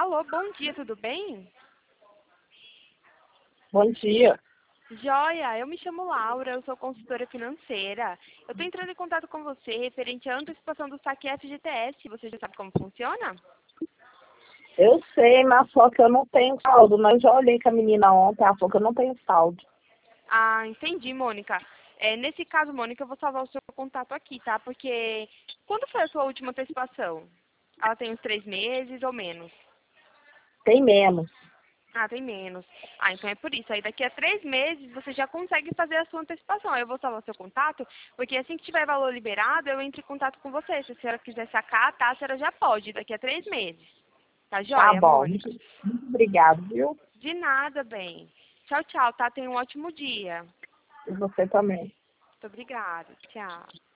Alô, bom dia, tudo bem? Bom dia. Joia, eu me chamo Laura, eu sou consultora financeira. Eu estou entrando em contato com você referente à antecipação do saque FGTS. Você já sabe como funciona? Eu sei, mas só que eu não tenho saldo. Mas eu já olhei com a menina ontem, ela falou que eu não tenho saldo. Ah, entendi, Mônica. Nesse caso, Mônica, eu vou salvar o seu contato aqui, tá? Porque quando foi a sua última antecipação? Ela tem uns 3 meses ou menos? Tem menos. Ah, tem menos. Ah, então é por isso. Aí daqui a 3 meses você já consegue fazer a sua antecipação. Aí eu vou salvar o seu contato, porque assim que tiver valor liberado, eu entro em contato com você. Se a senhora quiser sacar, tá? A senhora já pode, daqui a 3 meses. Tá Tá joia, bom. Mônica? Muito obrigado, viu? De nada, bem. Tchau, tchau, tá? Tenha um ótimo dia. E você também. Muito obrigada. Tchau.